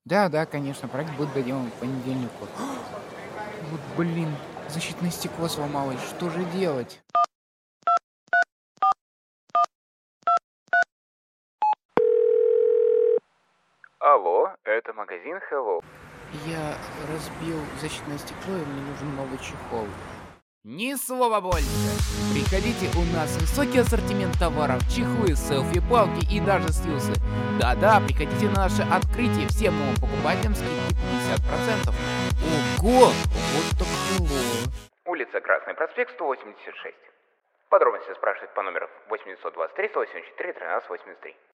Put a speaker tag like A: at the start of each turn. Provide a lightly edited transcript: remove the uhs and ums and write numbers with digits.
A: Да, конечно, проект будет доделан к понедельнику. Вот блин, защитное стекло сломалось, что же делать?
B: Алло, это магазин Hello.
A: Я разбил защитное стекло, и мне нужен новый чехол. Ни слова больше! Приходите, у нас высокий ассортимент товаров, чехлы, селфи-палки и даже слюсы. Да, приходите на наше открытие, всем новым покупателям скидки 50%. Ого! Вот так hello.
B: Улица Красный проспект, 186. Подробности спрашивать по номеру 823 184 13 83.